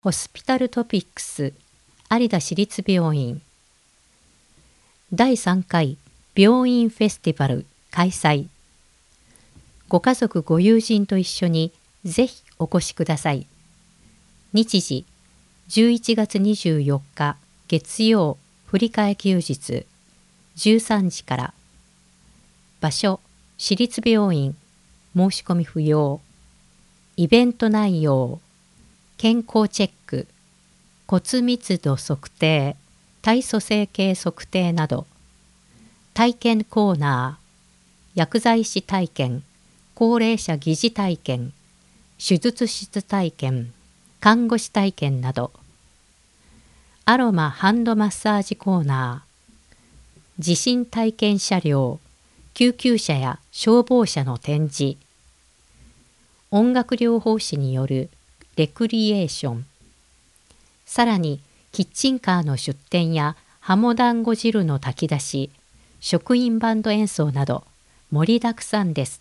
ホスピタルトピックス有田市立病院第3回病院フェスティバル開催。ご家族ご友人と一緒にぜひお越しください。日時11月24日月曜振り替え休日13時から。場所市立病院、申し込み不要。イベント内容健康チェック、骨密度測定、体組成計測定など。体験コーナー、薬剤師体験、高齢者疑似体験、手術室体験、看護師体験など。アロマハンドマッサージコーナー、地震体験車両、救急車や消防車の展示。音楽療法士によるレクリエーション。さらにキッチンカーの出店やハモ団子汁の炊き出し、職員バンド演奏など盛りだくさんです。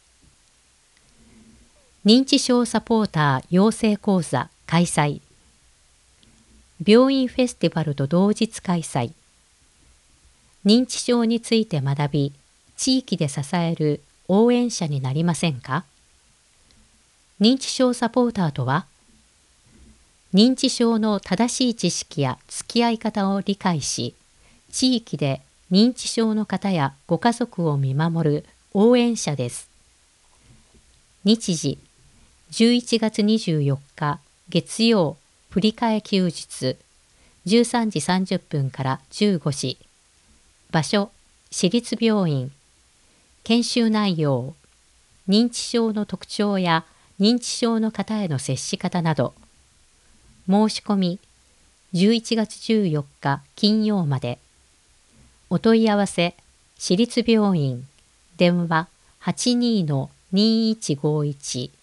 認知症サポーター養成講座開催。病院フェスティバルと同日開催。認知症について学び、地域で支える応援者になりませんか？認知症サポーターとは、認知症の正しい知識や付き合い方を理解し、地域で認知症の方やご家族を見守る応援者です。日時11月24日月曜振り替え休日13時30分から15時。場所市立病院。研修内容認知症の特徴や認知症の方への接し方など。申し込み11月14日金曜まで。お問い合わせ市立病院電話82-2151